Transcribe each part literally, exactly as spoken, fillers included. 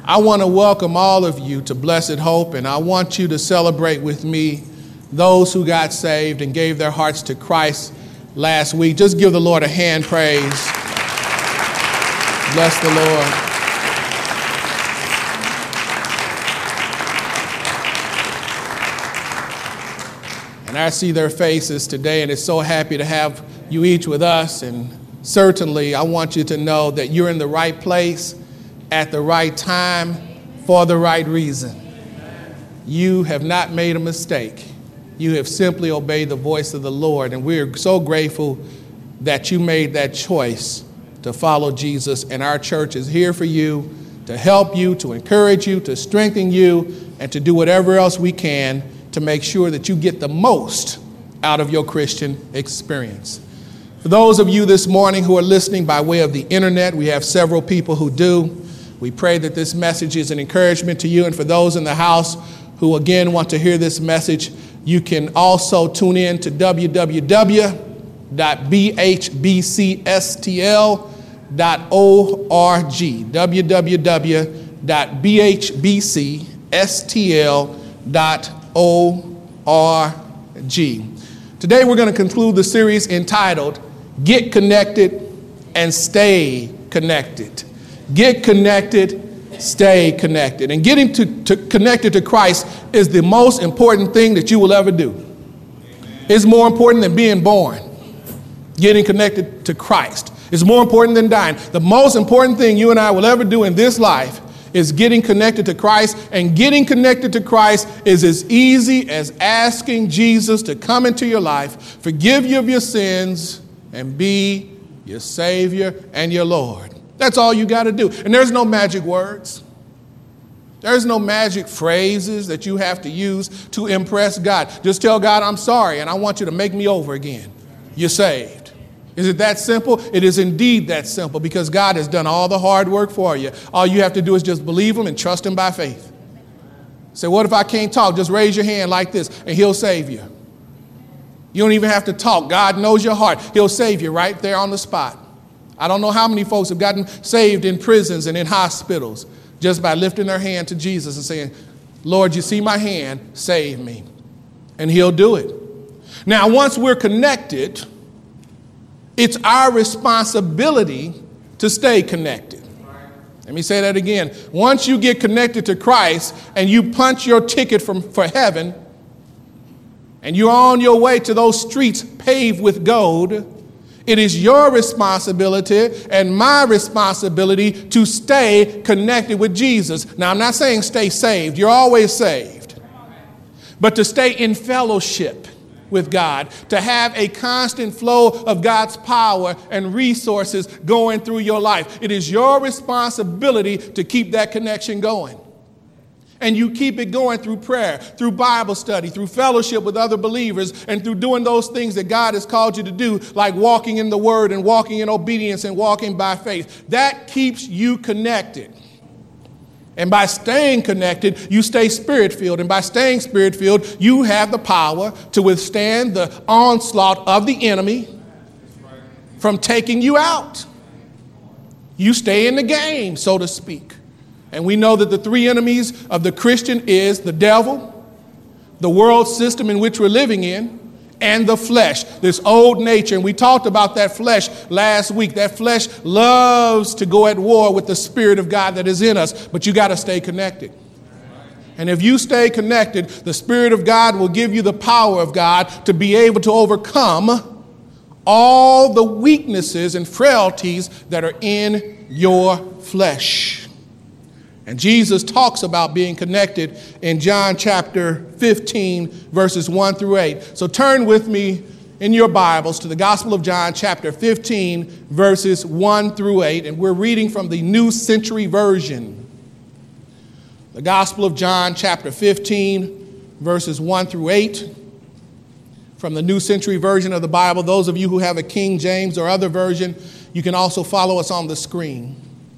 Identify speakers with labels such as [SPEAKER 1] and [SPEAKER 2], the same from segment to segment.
[SPEAKER 1] I want to welcome all of you to Blessed Hope, and I want you to celebrate with me those who got saved and gave their hearts to Christ last week. Just give the Lord a hand praise. Bless the Lord. And I see their faces today, and it's so happy to have you each with us. And certainly, I want you to know that you're in the right place at the right time for the right reason. You have not made a mistake. You have simply obeyed the voice of the Lord, and we're so grateful that you made that choice to follow Jesus, and our church is here for you, to help you, to encourage you, to strengthen you, and to do whatever else we can to make sure that you get the most out of your Christian experience. For those of you this morning who are listening by way of the internet, we have several people who do. We pray that this message is an encouragement to you, and for those in the house who again want to hear this message, you can also tune in to w w w dot b h b c s t l dot org, w w w dot b h b c s t l dot org. Today we're going to conclude the series entitled Get Connected and Stay Connected. Get connected, stay connected. And getting to, to connected to Christ is the most important thing that you will ever do. It's more important than being born. Getting connected to Christ is more important than dying. The most important thing you and I will ever do in this life is getting connected to Christ, and getting connected to Christ is as easy as asking Jesus to come into your life, forgive you of your sins, and be your Savior and your Lord. That's all you got to do. And there's no magic words. There's no magic phrases that you have to use to impress God. Just tell God, I'm sorry, and I want you to make me over again. You're saved. Is it that simple? It is indeed that simple, because God has done all the hard work for you. All you have to do is just believe him and trust him by faith. Say, what if I can't talk? Just raise your hand like this, and he'll save you. You don't even have to talk. God knows your heart. He'll save you right there on the spot. I don't know how many folks have gotten saved in prisons and in hospitals just by lifting their hand to Jesus and saying, Lord, you see my hand, save me. And he'll do it. Now, once we're connected, it's our responsibility to stay connected. Let me say that again. Once you get connected to Christ and you punch your ticket from, for heaven, and you're on your way to those streets paved with gold, it is your responsibility and my responsibility to stay connected with Jesus. Now, I'm not saying stay saved. You're always saved. But to stay in fellowship with God, to have a constant flow of God's power and resources going through your life. It is your responsibility to keep that connection going. And you keep it going through prayer, through Bible study, through fellowship with other believers, and through doing those things that God has called you to do, like walking in the Word and walking in obedience and walking by faith. That keeps you connected. And by staying connected, you stay spirit-filled. And by staying spirit-filled, you have the power to withstand the onslaught of the enemy from taking you out. You stay in the game, so to speak. And we know that the three enemies of the Christian is the devil, the world system in which we're living in, and the flesh, this old nature. And we talked about that flesh last week. That flesh loves to go at war with the Spirit of God that is in us, but you got to stay connected. And if you stay connected, the Spirit of God will give you the power of God to be able to overcome all the weaknesses and frailties that are in your flesh. And Jesus talks about being connected in John chapter fifteen, verses one through eight. So turn with me in your Bibles to the Gospel of John chapter fifteen, verses one through eight. And we're reading from the New Century Version. The Gospel of John chapter fifteen, verses one through eight. From the New Century Version of the Bible. Those of you who have a King James or other version, you can also follow us on the screen.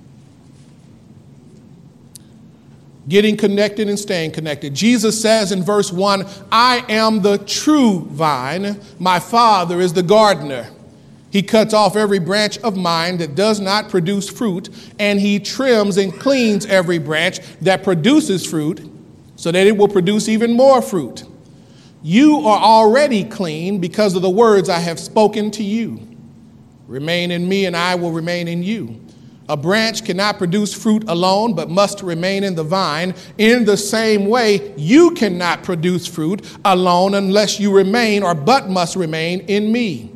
[SPEAKER 1] Getting connected and staying connected. Jesus says in verse one, I am the true vine. My Father is the gardener. He cuts off every branch of mine that does not produce fruit, and he trims and cleans every branch that produces fruit, so that it will produce even more fruit. You are already clean because of the words I have spoken to you. Remain in me, and I will remain in you. A branch cannot produce fruit alone, but must remain in the vine. In the same way, you cannot produce fruit alone unless you remain, or but must remain, in me.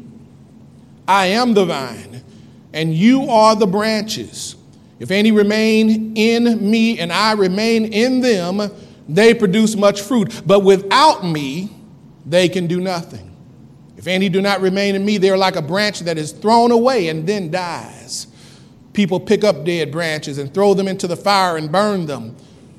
[SPEAKER 1] I am the vine, and you are the branches. If any remain in me and I remain in them, they produce much fruit. But without me, they can do nothing. If any do not remain in me, they are like a branch that is thrown away and then dies. People pick up dead branches and throw them into the fire and burn them.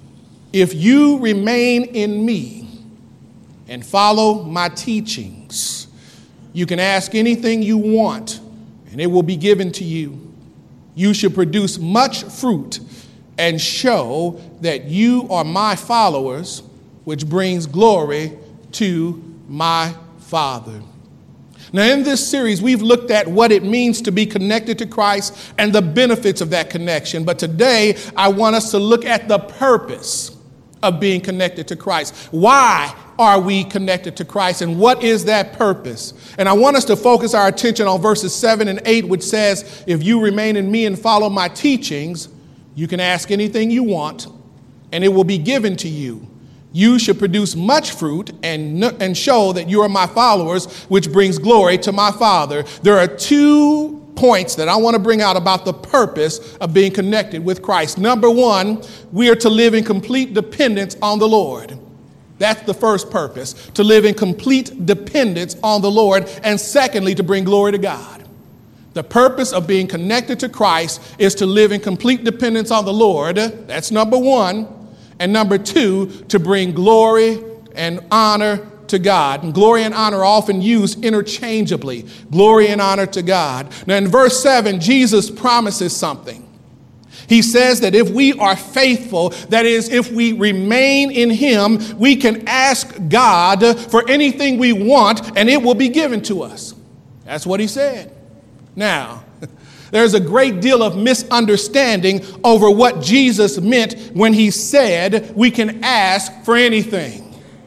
[SPEAKER 1] If you remain in me and follow my teachings, you can ask anything you want, and it will be given to you. You should produce much fruit and show that you are my followers, which brings glory to my Father. Now, in this series, we've looked at what it means to be connected to Christ and the benefits of that connection. But today, I want us to look at the purpose of being connected to Christ. Why are we connected to Christ, and what is that purpose? And I want us to focus our attention on verses seven and eight, which says, if you remain in me and follow my teachings, you can ask anything you want, and it will be given to you. You should produce much fruit and, and show that you are my followers, which brings glory to my Father. There are two points that I want to bring out about the purpose of being connected with Christ. Number one, we are to live in complete dependence on the Lord. That's the first purpose, to live in complete dependence on the Lord. And secondly, to bring glory to God. The purpose of being connected to Christ is to live in complete dependence on the Lord. That's number one. And number two, to bring glory and honor to God. And glory and honor are often used interchangeably. Glory and honor to God. Now in verse seven, Jesus promises something. He says that if we are faithful, that is, if we remain in him, we can ask God for anything we want and it will be given to us. That's what he said. Now, there's a great deal of misunderstanding over what Jesus meant when he said we can ask for anything.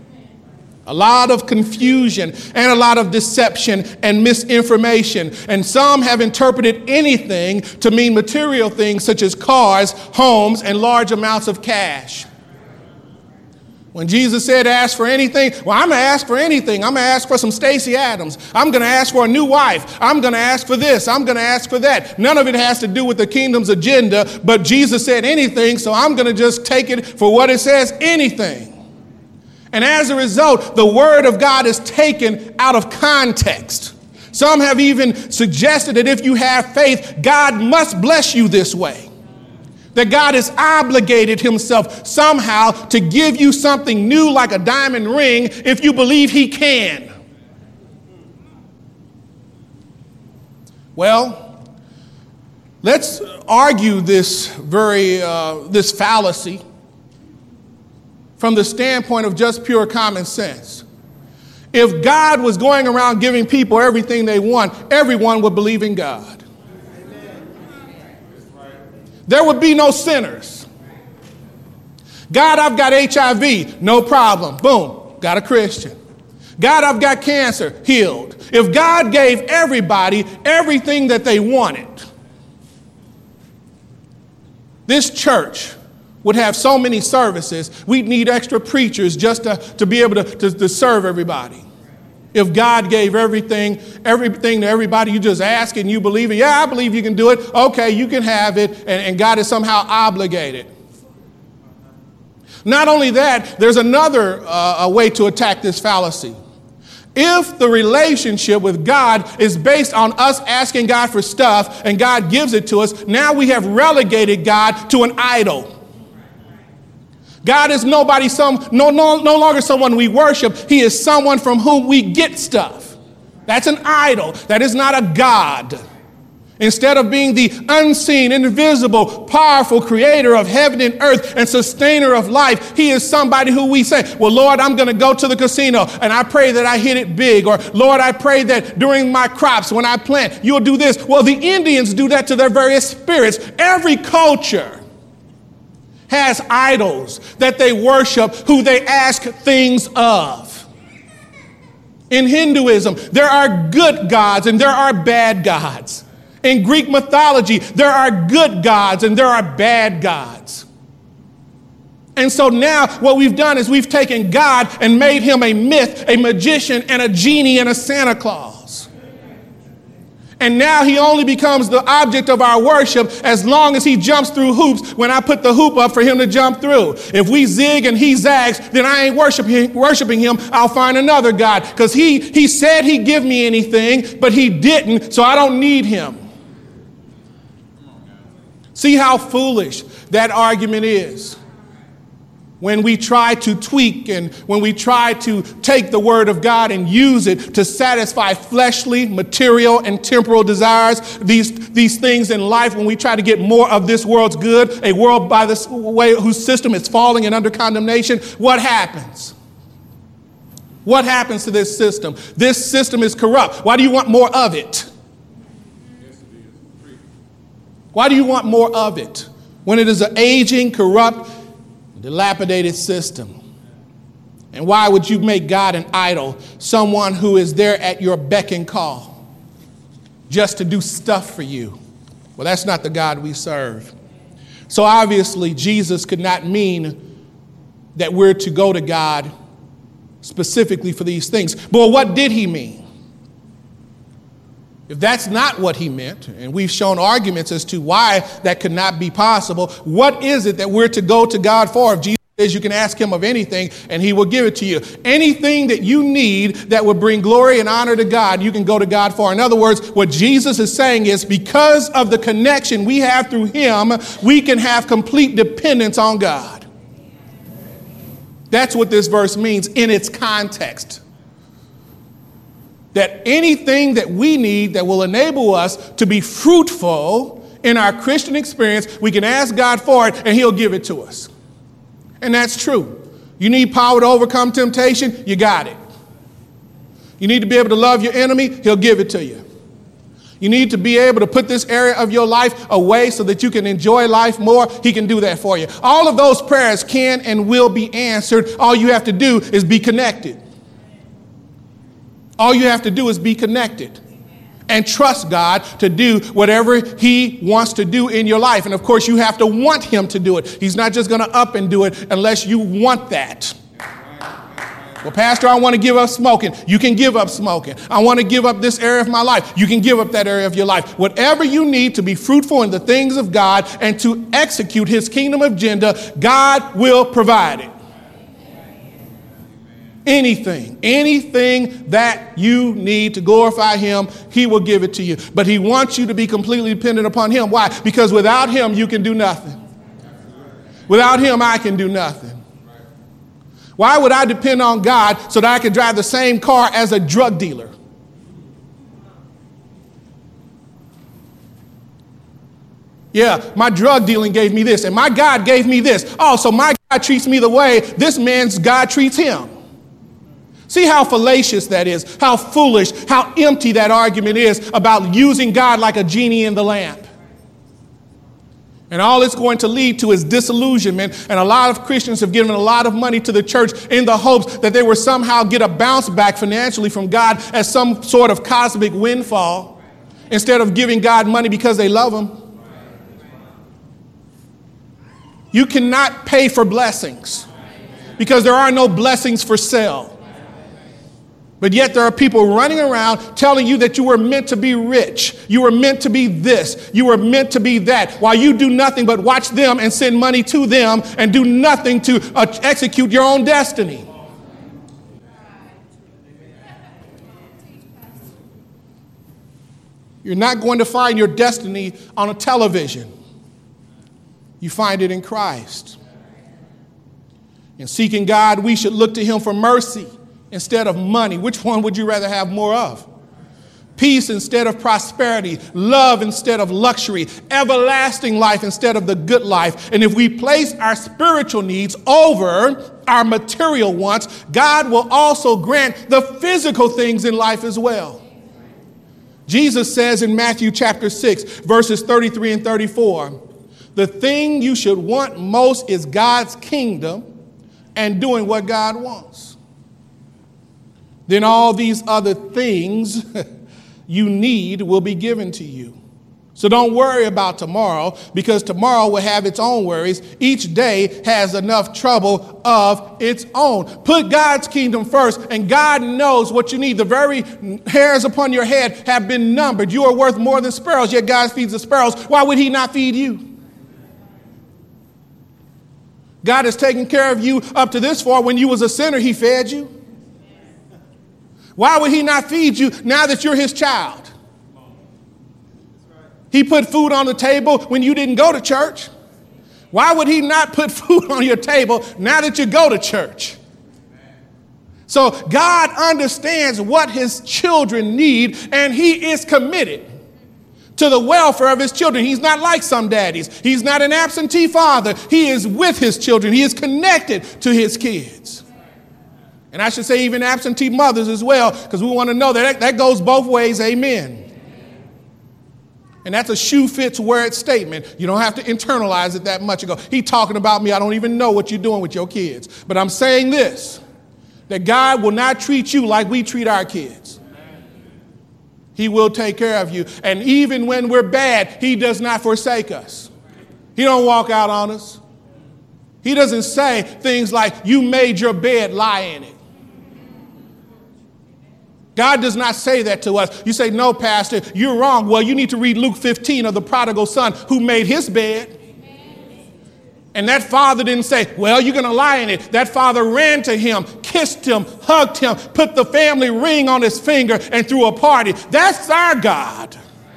[SPEAKER 1] A lot of confusion and a lot of deception and misinformation. And some have interpreted anything to mean material things such as cars, homes, and large amounts of cash. When Jesus said ask for anything, well, I'm going to ask for anything. I'm going to ask for some Stacey Adams. I'm going to ask for a new wife. I'm going to ask for this. I'm going to ask for that. None of it has to do with the kingdom's agenda, but Jesus said anything, so I'm going to just take it for what it says, anything. And as a result, the word of God is taken out of context. Some have even suggested that if you have faith, God must bless you this way. That God has obligated himself somehow to give you something new like a diamond ring if you believe he can. Well, let's argue this very, uh, this fallacy from the standpoint of just pure common sense. If God was going around giving people everything they want, everyone would believe in God. There would be no sinners. God, I've got H I V. No problem. Boom. Got a Christian. God, I've got cancer. Healed. If God gave everybody everything that they wanted, this church would have so many services, we'd need extra preachers just to, to be able to, to, to serve everybody. If God gave everything, everything to everybody, you just ask and you believe it. Yeah, I believe you can do it. Okay, you can have it. And, and God is somehow obligated. Not only that, there's another uh, a way to attack this fallacy. If the relationship with God is based on us asking God for stuff and God gives it to us, now we have relegated God to an idol. God is nobody, some, no, no, no longer someone we worship. He is someone from whom we get stuff. That's an idol. That is not a God. Instead of being the unseen, invisible, powerful creator of heaven and earth and sustainer of life, he is somebody who we say, well, Lord, I'm going to go to the casino and I pray that I hit it big. Or, Lord, I pray that during my crops, when I plant, you'll do this. Well, the Indians do that to their various spirits. Every culture has idols that they worship, who they ask things of. In Hinduism, there are good gods and there are bad gods. In Greek mythology, there are good gods and there are bad gods. And so now what we've done is we've taken God and made him a myth, a magician, and a genie and a Santa Claus. And now he only becomes the object of our worship as long as he jumps through hoops when I put the hoop up for him to jump through. If we zig and he zags, then I ain't worshiping, worshiping him. I'll find another God, because he, he said he'd give me anything, but he didn't, so I don't need him. See how foolish that argument is. When we try to tweak and when we try to take the word of God and use it to satisfy fleshly, material, and temporal desires, these, these things in life, when we try to get more of this world's good, a world by this way whose system is falling and under condemnation, what happens? What happens to this system? This system is corrupt. Why do you want more of it? Why do you want more of it when it is an aging, corrupt, dilapidated system? And why would you make God an idol, someone who is there at your beck and call just to do stuff for you? Well, that's not the God we serve. So obviously, Jesus could not mean that we're to go to God specifically for these things. But what did he mean? If that's not what he meant, and we've shown arguments as to why that could not be possible, what is it that we're to go to God for? If Jesus says you can ask him of anything and he will give it to you. Anything that you need that would bring glory and honor to God, you can go to God for. In other words, what Jesus is saying is because of the connection we have through him, we can have complete dependence on God. That's what this verse means in its context. That anything that we need that will enable us to be fruitful in our Christian experience, we can ask God for it and he'll give it to us. And that's true. You need power to overcome temptation, you got it. You need to be able to love your enemy, he'll give it to you. You need to be able to put this area of your life away so that you can enjoy life more, he can do that for you. All of those prayers can and will be answered. All you have to do is be connected. All you have to do is be connected and trust God to do whatever he wants to do in your life. And of course, you have to want him to do it. He's not just going to up and do it unless you want that. Well, Pastor, I want to give up smoking. You can give up smoking. I want to give up this area of my life. You can give up that area of your life. Whatever you need to be fruitful in the things of God and to execute his kingdom agenda, God will provide it. Anything, anything that you need to glorify him, he will give it to you. But he wants you to be completely dependent upon him. Why? Because without him, you can do nothing. Without him, I can do nothing. Why would I depend on God so that I can drive the same car as a drug dealer? Yeah, my drug dealing gave me this, and my God gave me this. Oh, so my God treats me the way this man's God treats him. See how fallacious that is, how foolish, how empty that argument is about using God like a genie in the lamp. And all it's going to lead to is disillusionment. And a lot of Christians have given a lot of money to the church in the hopes that they will somehow get a bounce back financially from God as some sort of cosmic windfall, instead of giving God money because they love him. You cannot pay for blessings because there are no blessings for sale. But yet there are people running around telling you that you were meant to be rich. You were meant to be this. You were meant to be that. While you do nothing but watch them and send money to them and do nothing to uh, execute your own destiny. You're not going to find your destiny on a television. You find it in Christ. In seeking God, we should look to him for mercy instead of money. Which one would you rather have more of? peace instead of prosperity, love instead of luxury, everlasting life instead of the good life. And if we place our spiritual needs over our material wants, God will also grant the physical things in life as well. Jesus says in Matthew chapter six, verses thirty-three and thirty-four, the thing you should want most is God's kingdom and doing what God wants. Then all these other things you need will be given to you. So don't worry about tomorrow, because tomorrow will have its own worries. Each day has enough trouble of its own. Put God's kingdom first, and God knows what you need. The very hairs upon your head have been numbered. You are worth more than sparrows, yet God feeds the sparrows. Why would he not feed you? God has taken care of you up to this far. When you was a sinner, he fed you. Why would he not feed you now that you're his child? He put food on the table when you didn't go to church. Why would he not put food on your table now that you go to church? So God understands what his children need, and he is committed to the welfare of his children. He's not like some daddies. He's not an absentee father. He is with his children. He is connected to his kids. And I should say even absentee mothers as well, because we want to know that that goes both ways. Amen. And that's a shoe fits wear it statement. You don't have to internalize it that much and go, he talking about me. I don't even know what you're doing with your kids. But I'm saying this, that God will not treat you like we treat our kids. He will take care of you. And even when we're bad, he does not forsake us. He don't walk out on us. He doesn't say things like, you made your bed, lie in it. God does not say that to us. You say, no, Pastor, you're wrong. Well, you need to read Luke fifteen of the prodigal son who made his bed. And that father didn't say, well, you're going to lie in it. That father ran to him, kissed him, hugged him, put the family ring on his finger, and threw a party. That's our God.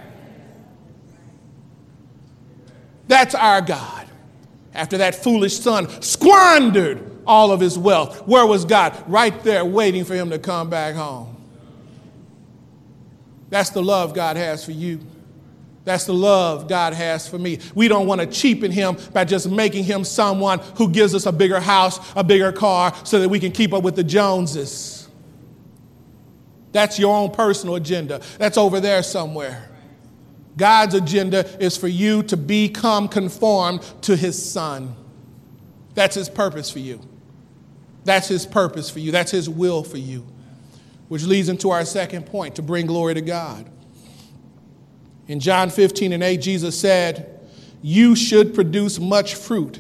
[SPEAKER 1] That's our God. After that foolish son squandered all of his wealth, where was God? Right there waiting for him to come back home. That's the love God has for you. That's the love God has for me. We don't want to cheapen him by just making him someone who gives us a bigger house, a bigger car, so that we can keep up with the Joneses. That's your own personal agenda. That's over there somewhere. God's agenda is for you to become conformed to his son. That's his purpose for you. That's his purpose for you. That's his will for you. Which leads into our second point, to bring glory to God. In John fifteen and eight, Jesus said, you should produce much fruit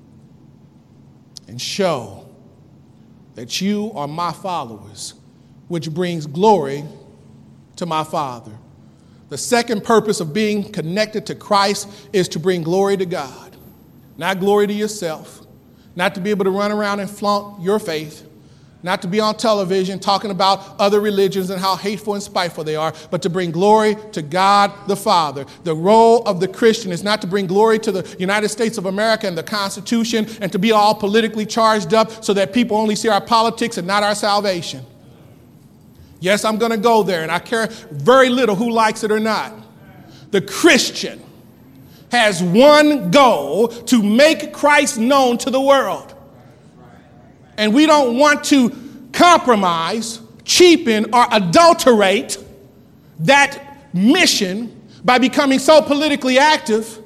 [SPEAKER 1] and show that you are my followers, which brings glory to my Father. The second purpose of being connected to Christ is to bring glory to God. Not glory to yourself, not to be able to run around and flaunt your faith, not to be on television talking about other religions and how hateful and spiteful they are, but to bring glory to God the Father. The role of the Christian is not to bring glory to the United States of America and the Constitution and to be all politically charged up so that people only see our politics and not our salvation. Yes, I'm going to go there, and I care very little who likes it or not. The Christian has one goal: to make Christ known to the world. And we don't want to compromise, cheapen, or adulterate that mission by becoming so politically active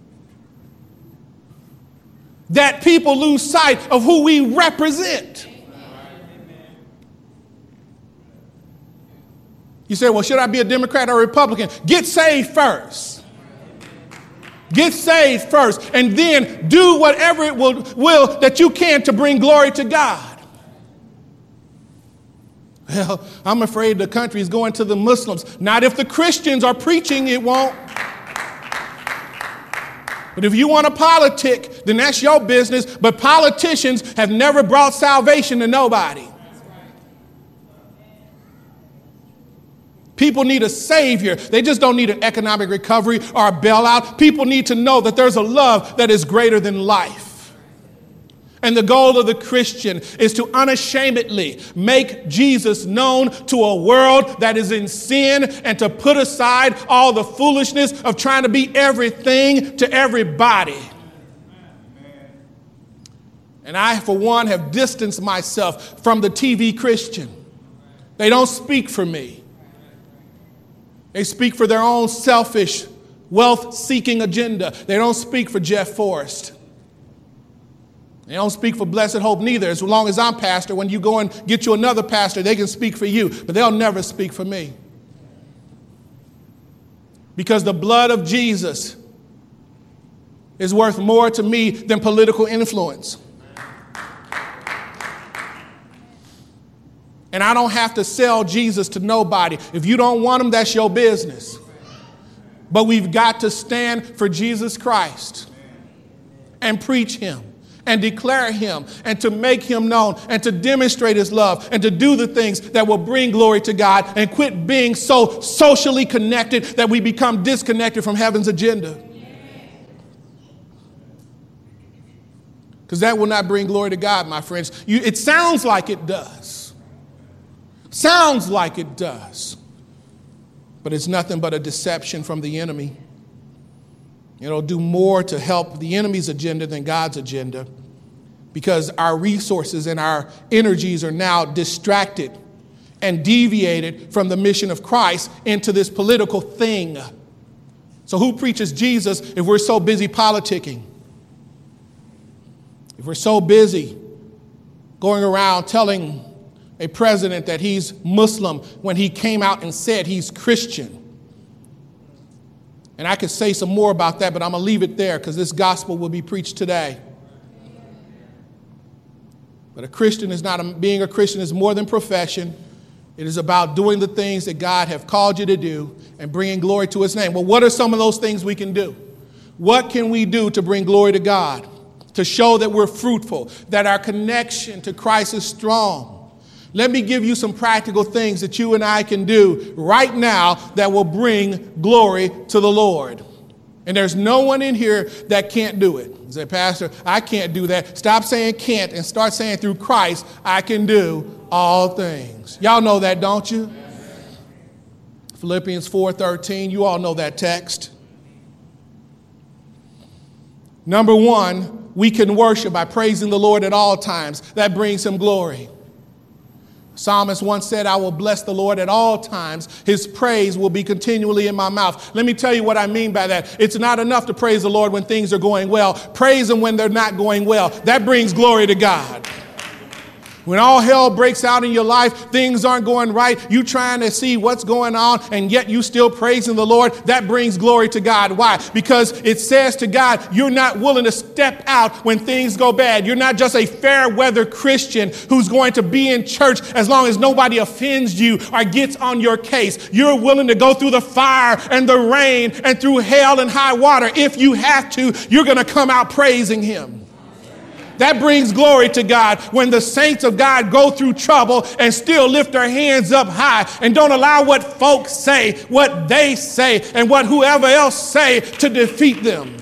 [SPEAKER 1] that people lose sight of who we represent. You say, well, should I be a Democrat or a Republican? Get saved first. Get saved first, and then do whatever it will, will that you can to bring glory to God. Well, I'm afraid the country is going to the Muslims. Not if the Christians are preaching, it won't. But if you want to politic, then that's your business. But politicians have never brought salvation to nobody. People need a savior. They just don't need an economic recovery or a bailout. People need to know that there's a love that is greater than life. And the goal of the Christian is to unashamedly make Jesus known to a world that is in sin and to put aside all the foolishness of trying to be everything to everybody. And I, for one, have distanced myself from the T V Christian. They don't speak for me. They speak for their own selfish, wealth-seeking agenda. They don't speak for Jeff Forrest. They don't speak for Blessed Hope neither. As long as I'm pastor, when you go and get you another pastor, they can speak for you, but they'll never speak for me. Because the blood of Jesus is worth more to me than political influence. And I don't have to sell Jesus to nobody. If you don't want him, that's your business. But we've got to stand for Jesus Christ and preach him and declare him and to make him known and to demonstrate his love and to do the things that will bring glory to God and quit being so socially connected that we become disconnected from heaven's agenda. Because that will not bring glory to God, my friends. You, it sounds like it does. Sounds like it does. But it's nothing but a deception from the enemy. It'll do more to help the enemy's agenda than God's agenda, because our resources and our energies are now distracted and deviated from the mission of Christ into this political thing. So who preaches Jesus if we're so busy politicking? If we're so busy going around telling a president that he's Muslim when he came out and said he's Christian. And I could say some more about that, but I'm going to leave it there because this gospel will be preached today. But a Christian is not, a, being a Christian is more than profession. It is about doing the things that God have called you to do and bringing glory to his name. Well, what are some of those things we can do? What can we do to bring glory to God? To show that we're fruitful, that our connection to Christ is strong. Let me give you some practical things that you and I can do right now that will bring glory to the Lord. And there's no one in here that can't do it. You say, Pastor, I can't do that. Stop saying can't and start saying through Christ, I can do all things. Y'all know that, don't you? Philippians four thirteen, you all know that text. Number one, we can worship by praising the Lord at all times. That brings him glory. Psalmist once said, I will bless the Lord at all times. His praise will be continually in my mouth. Let me tell you what I mean by that. It's not enough to praise the Lord when things are going well. Praise him when they're not going well. That brings glory to God. When all hell breaks out in your life, things aren't going right, you trying to see what's going on, and yet you still praising the Lord, that brings glory to God. Why? Because it says to God, you're not willing to step out when things go bad. You're not just a fair weather Christian who's going to be in church as long as nobody offends you or gets on your case. You're willing to go through the fire and the rain and through hell and high water. If you have to, you're going to come out praising him. That brings glory to God when the saints of God go through trouble and still lift their hands up high and don't allow what folks say, what they say, and what whoever else say to defeat them.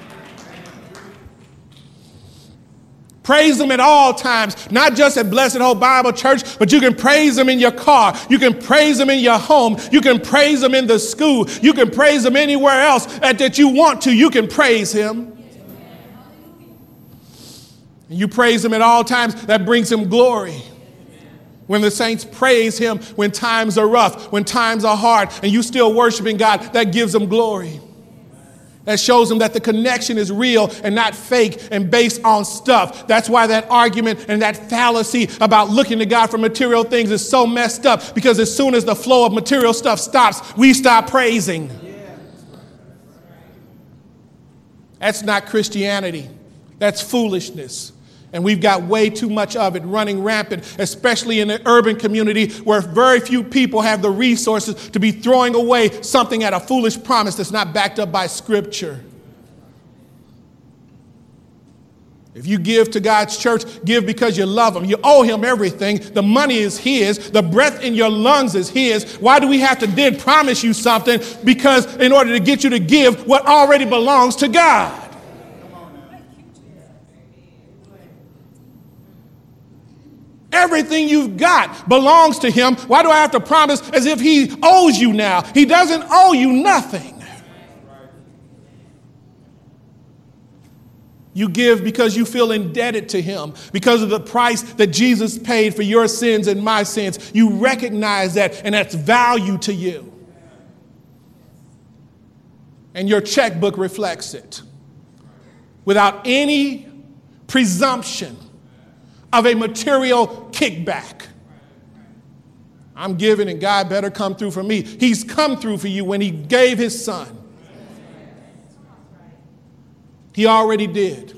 [SPEAKER 1] Praise him at all times, not just at Blessed Hope Bible Church, but you can praise him in your car. You can praise him in your home. You can praise him in the school. You can praise him anywhere else that you want to. You can praise him. And you praise him at all times, that brings him glory. When the saints praise him when times are rough, when times are hard, and you still worshiping God, that gives him glory. That shows him that the connection is real and not fake and based on stuff. That's why that argument and that fallacy about looking to God for material things is so messed up, because as soon as the flow of material stuff stops, we stop praising. That's not Christianity. That's foolishness. And we've got way too much of it running rampant, especially in the urban community where very few people have the resources to be throwing away something at a foolish promise that's not backed up by Scripture. If you give to God's church, give because you love him. You owe him everything. The money is his. The breath in your lungs is his. Why do we have to then promise you something? Because in order to get you to give what already belongs to God. everything you've got belongs to him. Why do I have to promise as if he owes you now? He doesn't owe you nothing. You give because you feel indebted to him, because of the price that Jesus paid for your sins and my sins. You recognize that, and that's value to you. And your checkbook reflects it. Without any presumption of a material kickback. I'm giving and God better come through for me. He's come through for you when he gave his son. He already did.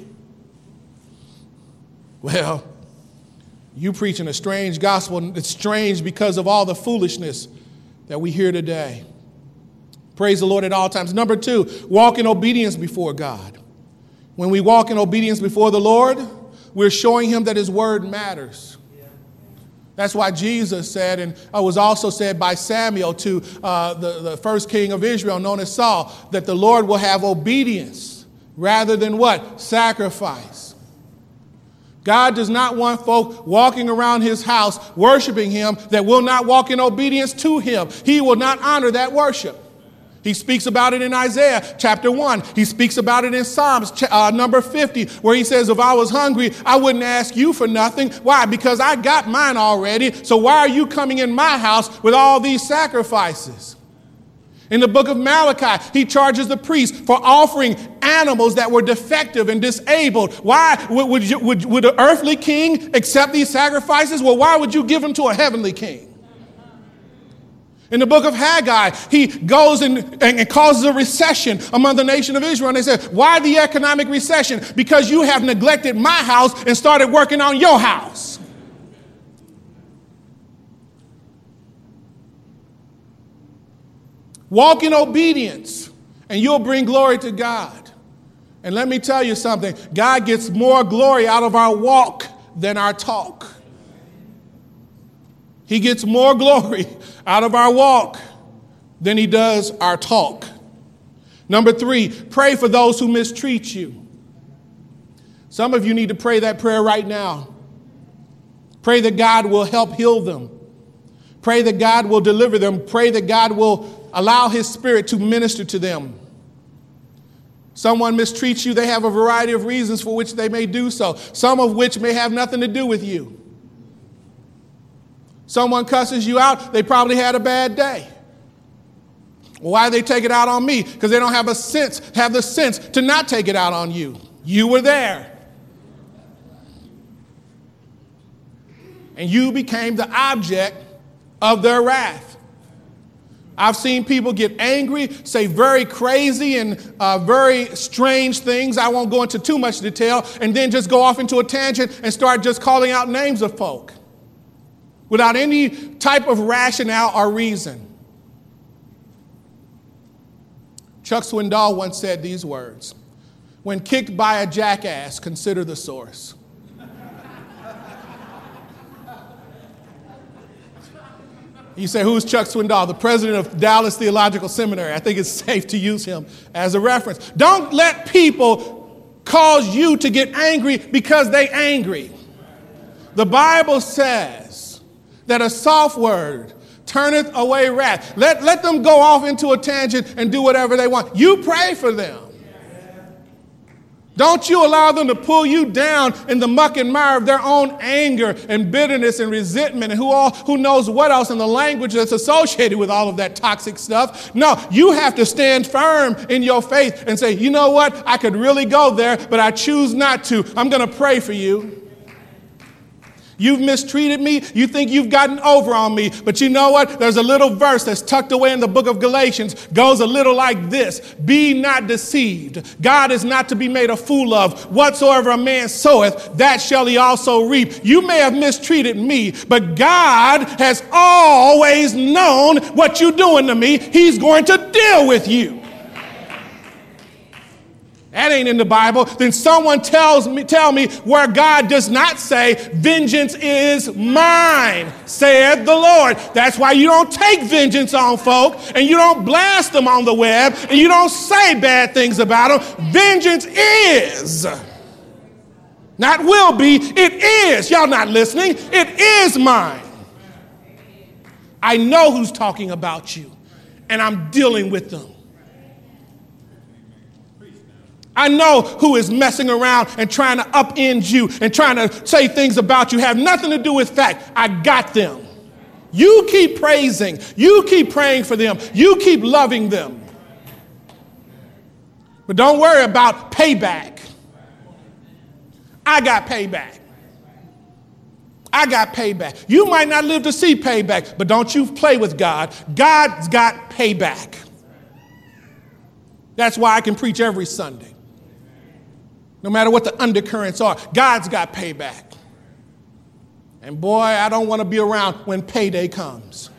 [SPEAKER 1] Well, you preaching a strange gospel. It's strange because of all the foolishness that we hear today. Praise the Lord at all times. Number two, walk in obedience before God. When we walk in obedience before the Lord, we're showing him that his word matters. That's why Jesus said, and it was also said by Samuel to uh, the, the first king of Israel, known as Saul, that the Lord will have obedience rather than what? Sacrifice. God does not want folk walking around his house worshiping him that will not walk in obedience to him. He will not honor that worship. He speaks about it in Isaiah chapter one. He speaks about it in Psalms uh, number fifty, where he says, if I was hungry, I wouldn't ask you for nothing. Why? Because I got mine already. So why are you coming in my house with all these sacrifices? In the book of Malachi, he charges the priest for offering animals that were defective and disabled. Why would, would, you, would, would an earthly king accept these sacrifices? Well, why would you give them to a heavenly king? In the book of Haggai, he goes and, and, and causes a recession among the nation of Israel. And they said, why the economic recession? Because you have neglected my house and started working on your house. Walk in obedience, and you'll bring glory to God. And let me tell you something. God gets more glory out of our walk than our talk. He gets more glory out of our walk than he does our talk. Number three, pray for those who mistreat you. Some of you need to pray that prayer right now. Pray that God will help heal them. Pray that God will deliver them. Pray that God will allow his spirit to minister to them. Someone mistreats you, they have a variety of reasons for which they may do so, some of which may have nothing to do with you. Someone cusses you out, they probably had a bad day. Well, why do they take it out on me? Because they don't have a sense, have the sense to not take it out on you. You were there. And you became the object of their wrath. I've seen people get angry, say very crazy and uh, very strange things. I won't go into too much detail, and then just go off into a tangent and start just calling out names of folk without any type of rationale or reason. Chuck Swindoll once said these words: when kicked by a jackass, consider the source. You say, who's Chuck Swindoll? The president of Dallas Theological Seminary. I think it's safe to use him as a reference. Don't let people cause you to get angry because they angry. The Bible says that a soft word turneth away wrath. Let, let them go off into a tangent and do whatever they want. You pray for them. Don't you allow them to pull you down in the muck and mire of their own anger and bitterness and resentment and who all who knows what else in the language that's associated with all of that toxic stuff. No, you have to stand firm in your faith and say, you know what? I could really go there, but I choose not to. I'm going to pray for you. You've mistreated me. You think you've gotten over on me. But you know what? There's a little verse that's tucked away in the book of Galatians. Goes a little like this. Be not deceived. God is not to be made a fool of. Whatsoever a man soweth, that shall he also reap. You may have mistreated me, but God has always known what you're doing to me. He's going to deal with you. That ain't in the Bible. Then someone tells me, tell me where God does not say, vengeance is mine, saith the Lord. That's why you don't take vengeance on folk, and you don't blast them on the web, and you don't say bad things about them. Vengeance is Not will be, it is. Y'all not listening. It is mine. I know who's talking about you, and I'm dealing with them. I know who is messing around and trying to upend you and trying to say things about you have nothing to do with fact. I got them. You keep praising. You keep praying for them. You keep loving them. But don't worry about payback. I got payback. I got payback. You might not live to see payback, but don't you play with God. God's got payback. That's why I can preach every Sunday. No matter what the undercurrents are, God's got payback. And boy, I don't want to be around when payday comes.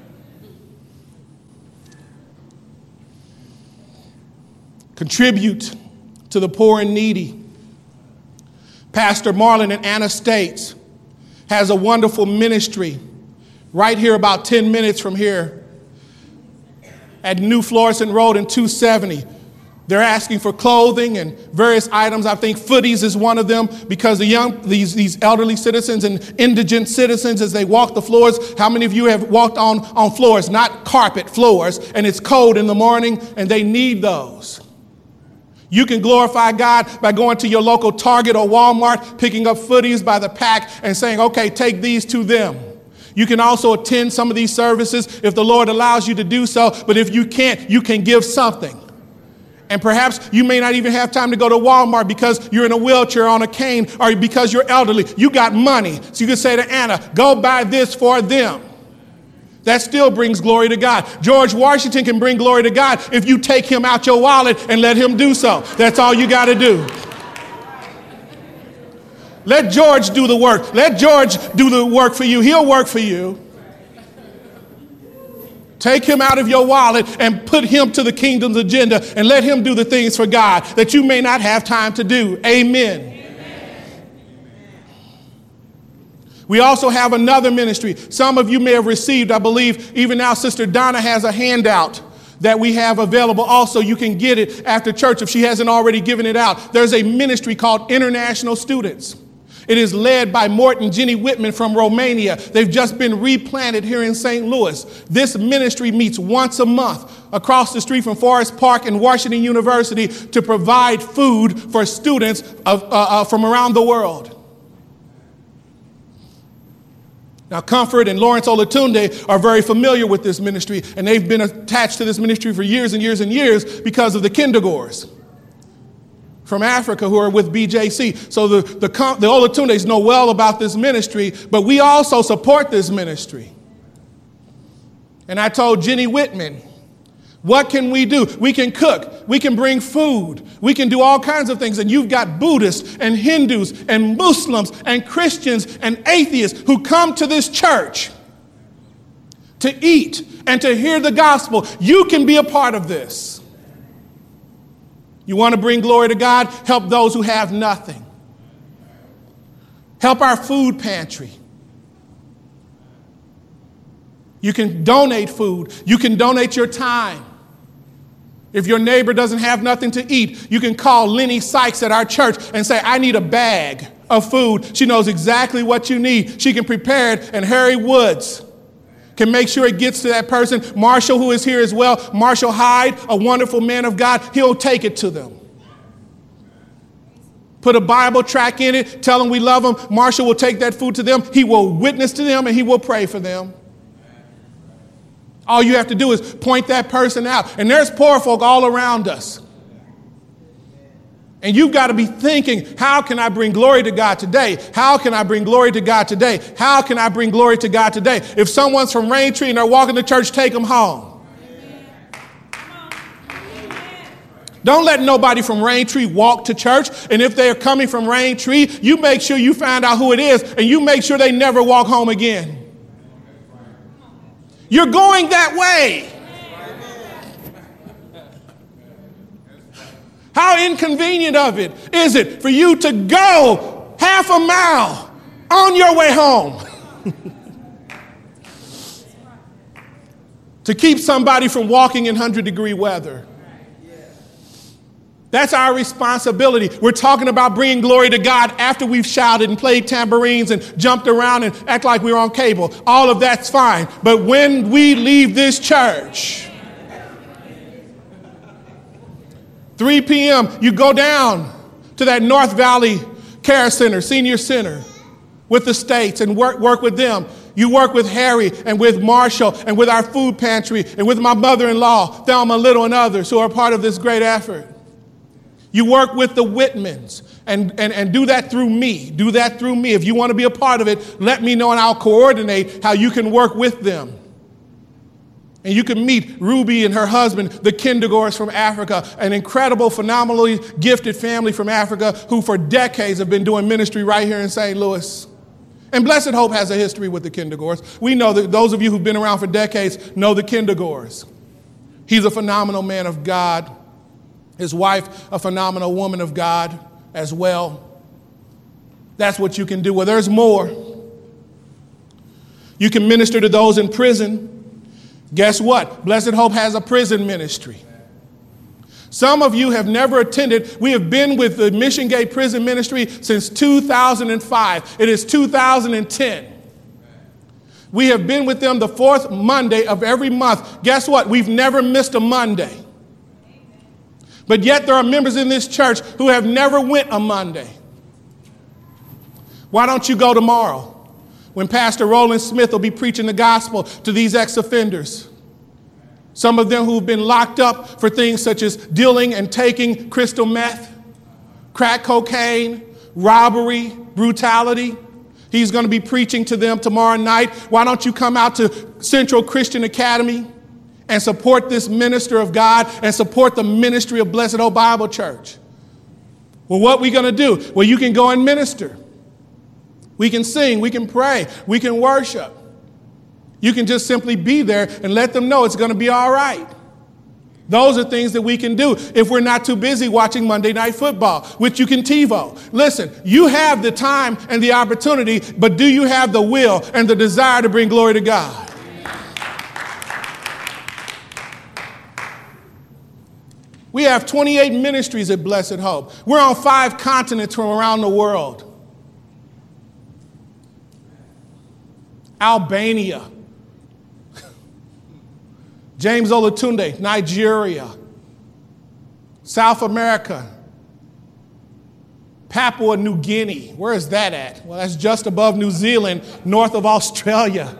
[SPEAKER 1] Contribute to the poor and needy. Pastor Marlon in Anna States has a wonderful ministry right here about ten minutes from here at New Florissant Road in two seventy. They're asking for clothing and various items. I think footies is one of them because the young, these, these elderly citizens and indigent citizens, as they walk the floors, how many of you have walked on, on floors, not carpet floors, and it's cold in the morning and they need those? You can glorify God by going to your local Target or Walmart, picking up footies by the pack and saying, okay, take these to them. You can also attend some of these services if the Lord allows you to do so. But if you can't, you can give something. And perhaps you may not even have time to go to Walmart because you're in a wheelchair on a cane or because you're elderly. You got money. So you can say to Anna, go buy this for them. That still brings glory to God. George Washington can bring glory to God if you take him out your wallet and let him do so. That's all you got to do. Let George do the work. Let George do the work for you. He'll work for you. Take him out of your wallet and put him to the kingdom's agenda and let him do the things for God that you may not have time to do. Amen. We also have another ministry. Some of you may have received, I believe, even now Sister Donna has a handout that we have available. Also, you can get it after church if she hasn't already given it out. There's a ministry called International Students. It is led by Morton Jenny Whitman from Romania. They've just been replanted here in Saint Louis. This ministry meets once a month across the street from Forest Park and Washington University to provide food for students of, uh, uh, from around the world. Now, Comfort and Lawrence Olatunde are very familiar with this ministry, and they've been attached to this ministry for years and years and years because of the Kindergors from Africa who are with B J C. So the, the, the Olatundes know well about this ministry, but we also support this ministry. And I told Jenny Whitman, what can we do? We can cook. We can bring food. We can do all kinds of things. And you've got Buddhists and Hindus and Muslims and Christians and atheists who come to this church to eat and to hear the gospel. You can be a part of this. You want to bring glory to God? Help those who have nothing. Help our food pantry. You can donate food. You can donate your time. If your neighbor doesn't have nothing to eat, you can call Lenny Sykes at our church and say, I need a bag of food. She knows exactly what you need. She can prepare it, and Harry Woods can make sure it gets to that person. Marshall, who is here as well, Marshall Hyde, a wonderful man of God, he'll take it to them. Put a Bible tract in it, tell them we love them. Marshall will take that food to them. He will witness to them, and he will pray for them. All you have to do is point that person out. And there's poor folk all around us. And you've got to be thinking, how can I bring glory to God today? How can I bring glory to God today? How can I bring glory to God today? If someone's from Raintree and they're walking to church, take them home. Don't let nobody from Raintree walk to church. And if they're coming from Raintree, you make sure you find out who it is, and you make sure they never walk home again. You're going that way. How inconvenient of it is it for you to go half a mile on your way home to keep somebody from walking in one hundred degree weather? That's our responsibility. We're talking about bringing glory to God after we've shouted and played tambourines and jumped around and act like we were on cable. All of that's fine. But when we leave this church, three p.m., you go down to that North Valley Care Center, Senior Center, with the states and work, work with them. You work with Harry and with Marshall and with our food pantry and with my mother-in-law, Thelma Little, and others who are part of this great effort. You work with the Whitmans and, and, and do that through me. Do that through me. If you want to be a part of it, let me know and I'll coordinate how you can work with them. And you can meet Ruby and her husband, the Kindergors from Africa, an incredible, phenomenally gifted family from Africa who for decades have been doing ministry right here in Saint Louis. And Blessed Hope has a history with the Kindergors. We know that those of you who've been around for decades know the Kindergors. He's a phenomenal man of God. His wife, a phenomenal woman of God as well. That's what you can do. Well, there's more. You can minister to those in prison. Guess what? Blessed Hope has a prison ministry. Some of you have never attended. We have been with the Mission Gate Prison Ministry since two thousand five. It is two thousand ten. We have been with them the fourth Monday of every month. Guess what? We've never missed a Monday. But yet there are members in this church who have never went a Monday. Why don't you go tomorrow when Pastor Roland Smith will be preaching the gospel to these ex-offenders? Some of them who've been locked up for things such as dealing and taking crystal meth, crack cocaine, robbery, brutality. He's going to be preaching to them tomorrow night. Why don't you come out to Central Christian Academy and support this minister of God and support the ministry of Blessed Hope Bible Church? Well, what are we going to do? Well, you can go and minister. We can sing, we can pray, we can worship. You can just simply be there and let them know it's going to be all right. Those are things that we can do if we're not too busy watching Monday Night Football, which you can TiVo. Listen, you have the time and the opportunity, but do you have the will and the desire to bring glory to God? We have twenty-eight ministries at Blessed Hope. We're on five continents from around the world. Albania, James Olatunde, Nigeria, South America, Papua New Guinea. Where is that at? Well, that's just above New Zealand, north of Australia.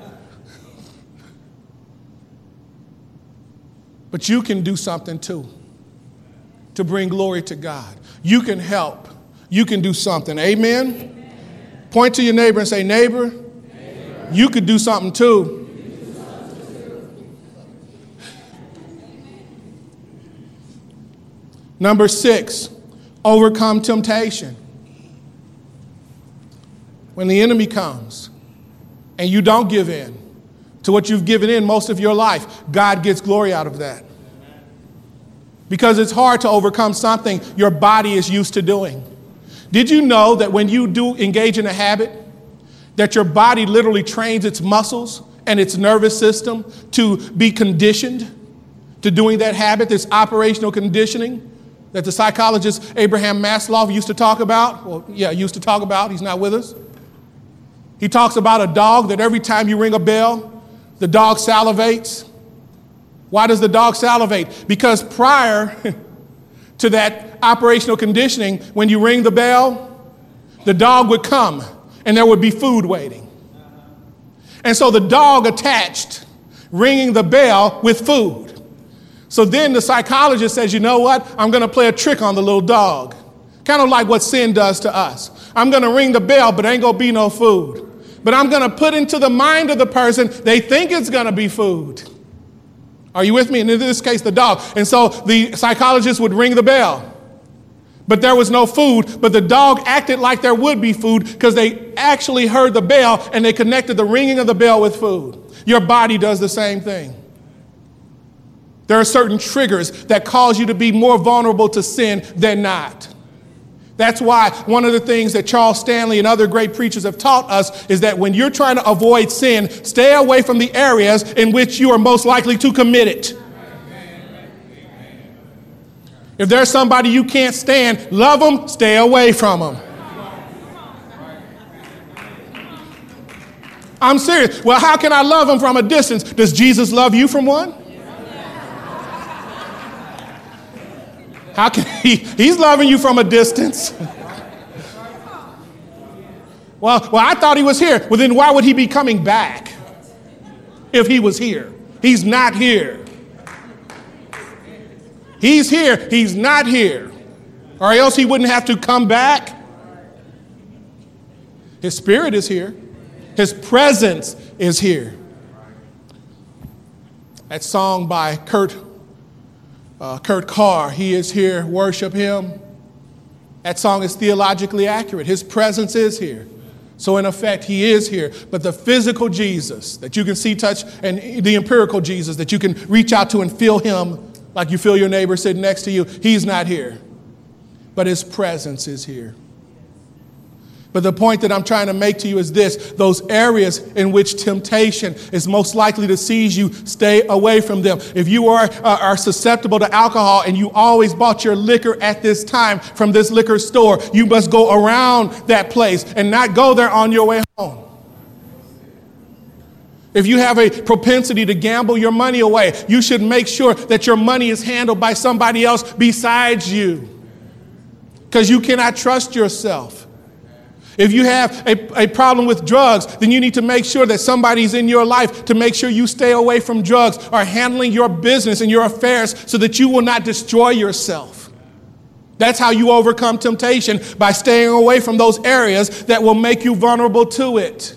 [SPEAKER 1] But you can do something too to bring glory to God. You can help. You can do something. Amen? Amen. Point to your neighbor and say, neighbor, neighbor. You could do something too. Do something too. Number six, overcome temptation. When the enemy comes and you don't give in to what you've given in most of your life, God gets glory out of that. Because it's hard to overcome something your body is used to doing. Did you know that when you do engage in a habit, that your body literally trains its muscles and its nervous system to be conditioned to doing that habit, this operational conditioning that the psychologist Abraham Maslow used to talk about? Well, yeah, used to talk about. He's not with us. He talks about a dog that every time you ring a bell, the dog salivates. Why does the dog salivate? Because prior to that operational conditioning, when you ring the bell, the dog would come and there would be food waiting. And so the dog attached ringing the bell with food. So then the psychologist says, you know what? I'm going to play a trick on the little dog. Kind of like what sin does to us. I'm going to ring the bell, but ain't going to be no food. But I'm going to put into the mind of the person, they think it's going to be food. Are you with me? And in this case, the dog. And so the psychologist would ring the bell. But there was no food, but the dog acted like there would be food because they actually heard the bell and they connected the ringing of the bell with food. Your body does the same thing. There are certain triggers that cause you to be more vulnerable to sin than not. That's why one of the things that Charles Stanley and other great preachers have taught us is that when you're trying to avoid sin, stay away from the areas in which you are most likely to commit it. If there's somebody you can't stand, love them, stay away from them. I'm serious. Well, how can I love them from a distance? Does Jesus love you from one? How can he? He's loving you from a distance. Well, well, I thought he was here. Well, then why would he be coming back if he was here? He's not here. He's here. He's not here. Or else he wouldn't have to come back. His spirit is here. His presence is here. That song by Kurt, uh, Kurt Carr, He Is Here, Worship Him. That song is theologically accurate. His presence is here. So in effect, he is here. But the physical Jesus that you can see, touch, and the empirical Jesus that you can reach out to and feel him like you feel your neighbor sitting next to you, he's not here. But his presence is here. But the point that I'm trying to make to you is this: those areas in which temptation is most likely to seize you, stay away from them. If you are, uh, are susceptible to alcohol and you always bought your liquor at this time from this liquor store, you must go around that place and not go there on your way home. If you have a propensity to gamble your money away, you should make sure that your money is handled by somebody else besides you, because you cannot trust yourself. If you have a, a problem with drugs, then you need to make sure that somebody's in your life to make sure you stay away from drugs or handling your business and your affairs so that you will not destroy yourself. That's how you overcome temptation, by staying away from those areas that will make you vulnerable to it.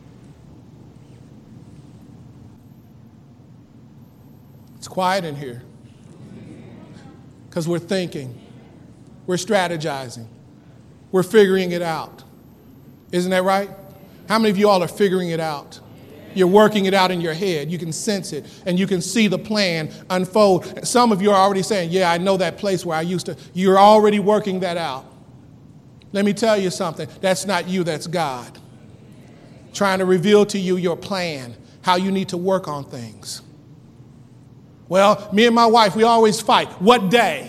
[SPEAKER 1] It's quiet in here because we're thinking, we're strategizing, we're figuring it out. Isn't that right? How many of you all are figuring it out? You're working it out in your head. You can sense it and you can see the plan unfold. Some of you are already saying, yeah, I know that place where I used to. You're already working that out. Let me tell you something. That's not you, that's God trying to reveal to you your plan, how you need to work on things. Well, me and my wife, we always fight. What day?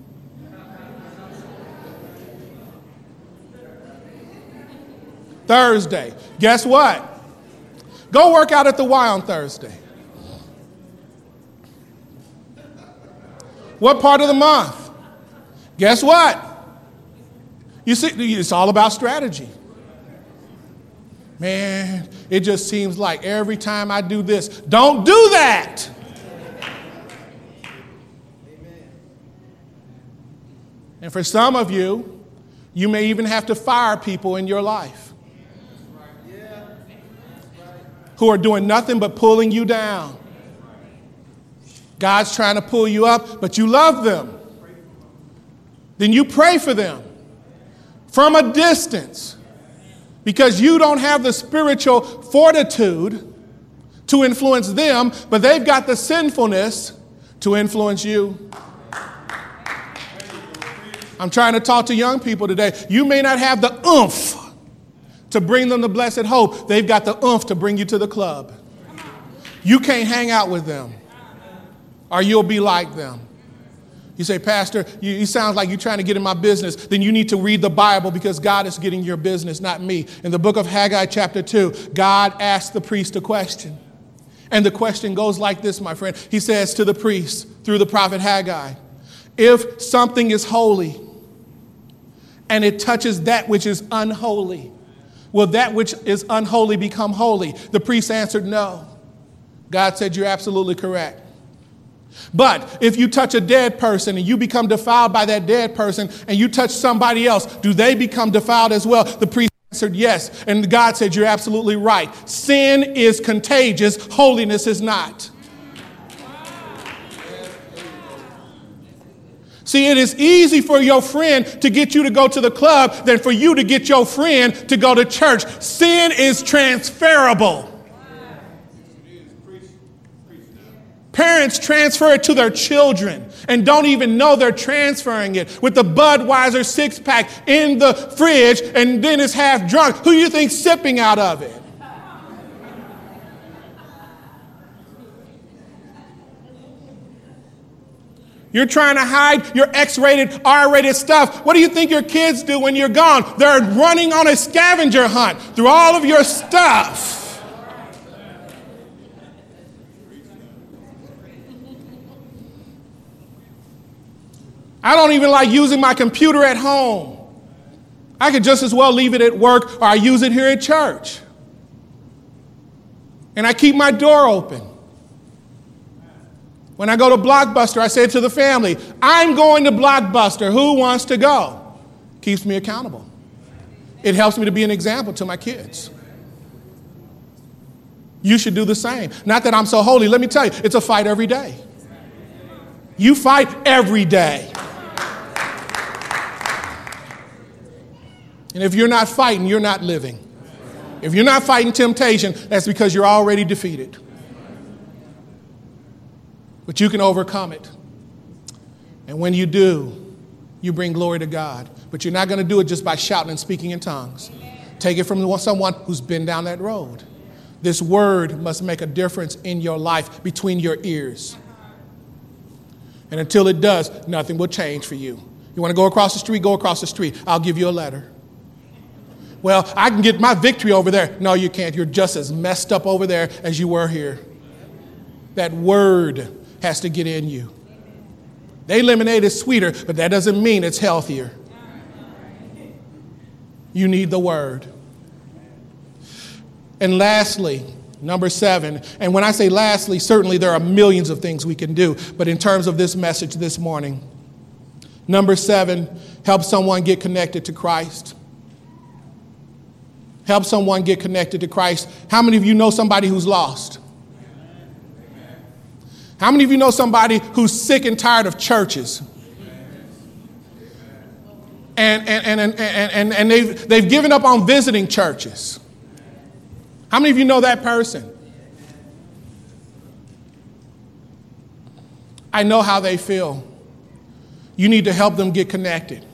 [SPEAKER 1] Thursday. Guess what? Go work out at the Y on Thursday. What part of the month? Guess what? You see, it's all about strategy. Man, it just seems like every time I do this, don't do that. And for some of you, you may even have to fire people in your life who are doing nothing but pulling you down. God's trying to pull you up, but you love them. Then you pray for them from a distance, because you don't have the spiritual fortitude to influence them, but they've got the sinfulness to influence you. I'm trying to talk to young people today. You may not have the oomph to bring them to blessed hope. They've got the oomph to bring you to the club. You can't hang out with them, or you'll be like them. You say, Pastor, you, you sound like you're trying to get in my business. Then you need to read the Bible, because God is getting your business, not me. In the book of Haggai chapter two, God asked the priest a question. And the question goes like this, my friend. He says to the priest through the prophet Haggai, if something is holy and it touches that which is unholy, will that which is unholy become holy? The priest answered, no. God said, you're absolutely correct. But if you touch a dead person and you become defiled by that dead person, and you touch somebody else, do they become defiled as well? The priest answered, yes. And God said, you're absolutely right. Sin is contagious. Holiness is not. See, it is easy for your friend to get you to go to the club than for you to get your friend to go to church. Sin is transferable. Parents transfer it to their children and don't even know they're transferring it, with the Budweiser six-pack in the fridge and then it's half drunk. Who do you think's sipping out of it? You're trying to hide your X-rated, R-rated stuff. What do you think your kids do when you're gone? They're running on a scavenger hunt through all of your stuff. I don't even like using my computer at home. I could just as well leave it at work, or I use it here at church. And I keep my door open. When I go to Blockbuster, I say to the family, I'm going to Blockbuster. Who wants to go? Keeps me accountable. It helps me to be an example to my kids. You should do the same. Not that I'm so holy. Let me tell you, it's a fight every day. You fight every day. And if you're not fighting, you're not living. If you're not fighting temptation, that's because you're already defeated. But you can overcome it. And when you do, you bring glory to God. But you're not going to do it just by shouting and speaking in tongues. Take it from someone who's been down that road. This word must make a difference in your life between your ears. And until it does, nothing will change for you. You want to go across the street? Go across the street. I'll give you a letter. Well, I can get my victory over there. No, you can't. You're just as messed up over there as you were here. That word has to get in you. They lemonade is sweeter, but that doesn't mean it's healthier. You need the word. And lastly, number seven, and when I say lastly, certainly there are millions of things we can do, but in terms of this message this morning, number seven, help someone get connected to Christ. Help someone get connected to Christ. How many of you know somebody who's lost? How many of you know somebody who's sick and tired of churches? And, and, and, and, and, and they've, they've given up on visiting churches. How many of you know that person? I know how they feel. You need to help them get connected.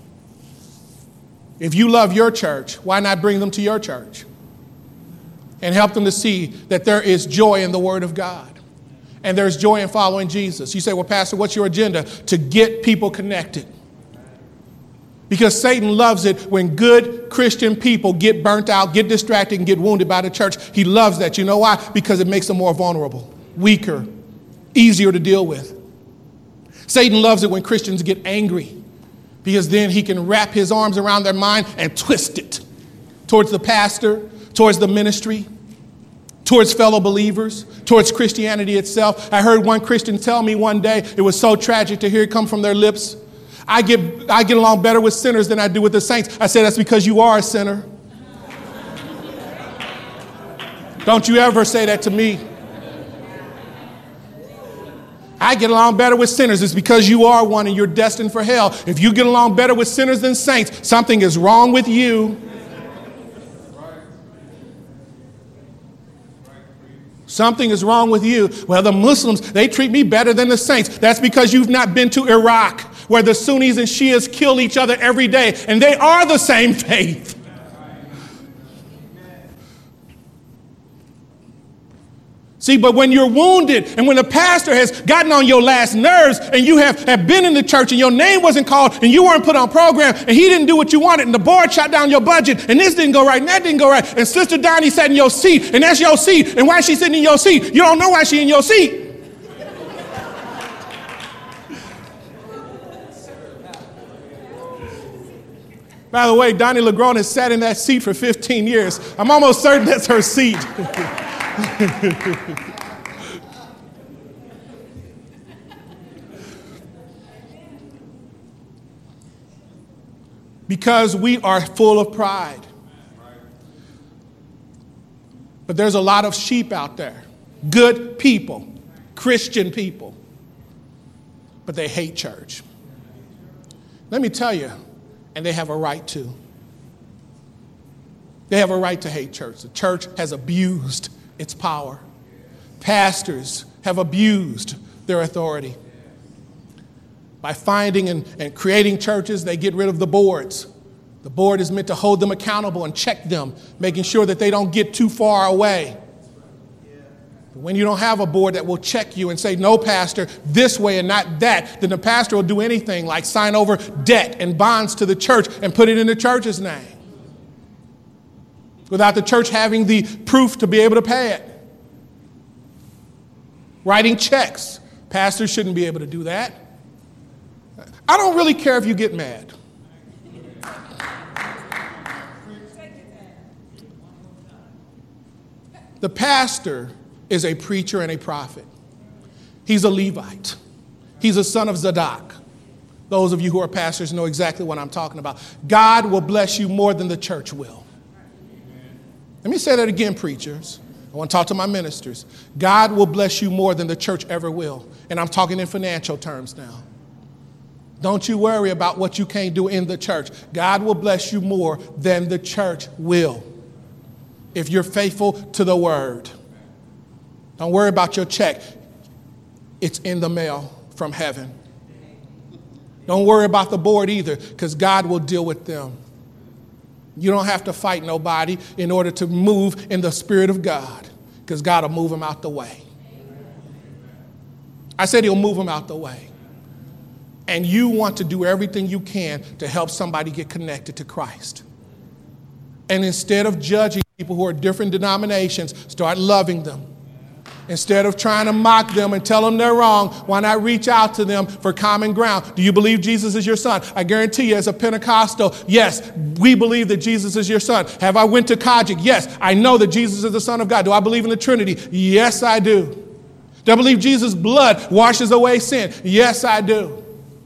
[SPEAKER 1] If you love your church, why not bring them to your church and help them to see that there is joy in the Word of God and there's joy in following Jesus? You say, well, Pastor, what's your agenda? To get people connected. Because Satan loves it when good Christian people get burnt out, get distracted, and get wounded by the church. He loves that. You know why? Because it makes them more vulnerable, weaker, easier to deal with. Satan loves it when Christians get angry, because then he can wrap his arms around their mind and twist it towards the pastor, towards the ministry, towards fellow believers, towards Christianity itself. I heard one Christian tell me one day, it was so tragic to hear it come from their lips, I get, I get along better with sinners than I do with the saints. I said, that's because you are a sinner. Don't you ever say that to me. I get along better with sinners. It's because you are one and you're destined for hell. If you get along better with sinners than saints, something is wrong with you. Something is wrong with you. Well, the Muslims, they treat me better than the saints. That's because you've not been to Iraq, where the Sunnis and Shias kill each other every day, and they are the same faith. See, but when you're wounded and when the pastor has gotten on your last nerves and you have, have been in the church and your name wasn't called and you weren't put on program and he didn't do what you wanted and the board shot down your budget and this didn't go right and that didn't go right and Sister Donnie sat in your seat and that's your seat, and why she's sitting in your seat, you don't know why she's in your seat. By the way, Donnie LeGrone has sat in that seat for fifteen years. I'm almost certain that's her seat. Because we are full of pride. But there's a lot of sheep out there, good people, Christian people, but they hate church. Let me tell you, and they have a right to. They have a right to hate church. The church has abused its power. Pastors have abused their authority. By finding and, and creating churches, they get rid of the boards. The board is meant to hold them accountable and check them, making sure that they don't get too far away. When you don't have a board that will check you and say, no, pastor, this way and not that, then the pastor will do anything like sign over debt and bonds to the church and put it in the church's name without the church having the proof to be able to pay it. Writing checks. Pastors shouldn't be able to do that. I don't really care if you get mad. The pastor is a preacher and a prophet. He's a Levite. He's a son of Zadok. Those of you who are pastors know exactly what I'm talking about. God will bless you more than the church will. Let me say that again, preachers. I want to talk to my ministers. God will bless you more than the church ever will. And I'm talking in financial terms now. Don't you worry about what you can't do in the church. God will bless you more than the church will if you're faithful to the word. Don't worry about your check. It's in the mail from heaven. Don't worry about the board either, because God will deal with them. You don't have to fight nobody in order to move in the Spirit of God, because God will move them out the way. I said he'll move them out the way. And you want to do everything you can to help somebody get connected to Christ. And instead of judging people who are different denominations, start loving them. Instead of trying to mock them and tell them they're wrong, why not reach out to them for common ground? Do you believe Jesus is your son? I guarantee you, as a Pentecostal, yes, we believe that Jesus is your son. Have I went to Kojic? Yes, I know that Jesus is the Son of God. Do I believe in the Trinity? Yes, I do. Do I believe Jesus' blood washes away sin? Yes, I do.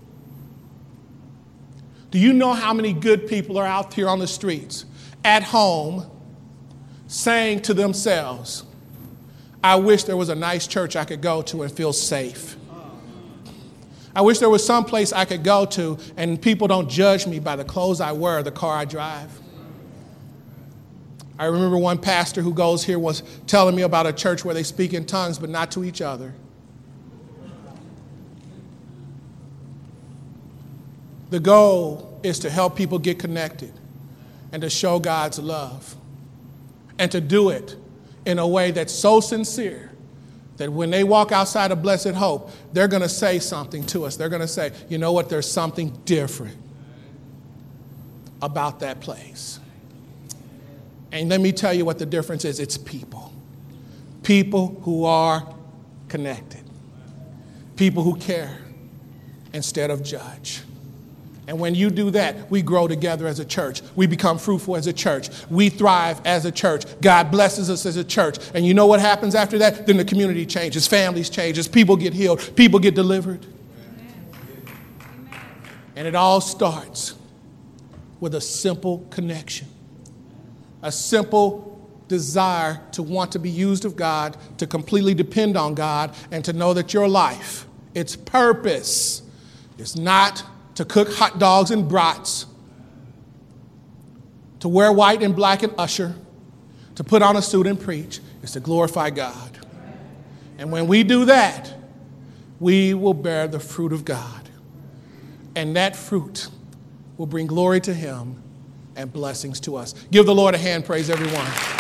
[SPEAKER 1] Do you know how many good people are out here on the streets, at home, saying to themselves, I wish there was a nice church I could go to and feel safe. I wish there was some place I could go to and people don't judge me by the clothes I wear or the car I drive. I remember one pastor who goes here was telling me about a church where they speak in tongues but not to each other. The goal is to help people get connected and to show God's love and to do it in a way that's so sincere that when they walk outside of Blessed Hope, they're going to say something to us. They're going to say, you know what, there's something different about that place. And let me tell you what the difference is. It's people. People who are connected. People who care instead of judge. And when you do that, we grow together as a church. We become fruitful as a church. We thrive as a church. God blesses us as a church. And you know what happens after that? Then the community changes, families changes, people get healed, people get delivered. Amen. And it all starts with a simple connection, a simple desire to want to be used of God, to completely depend on God, and to know that your life, its purpose, is not to cook hot dogs and brats, to wear white and black and usher, to put on a suit and preach. It's to glorify God. And when we do that, we will bear the fruit of God. And that fruit will bring glory to him and blessings to us. Give the Lord a hand, praise everyone.